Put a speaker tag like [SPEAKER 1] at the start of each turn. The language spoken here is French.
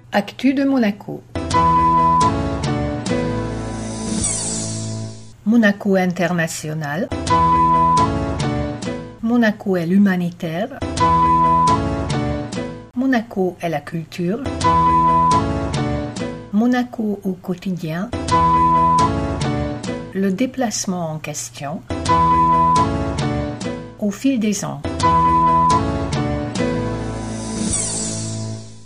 [SPEAKER 1] Actu de Monaco. Monaco international. Monaco est l'humanitaire. Monaco est la culture. Monaco au quotidien. Le déplacement en question. Au fil des ans.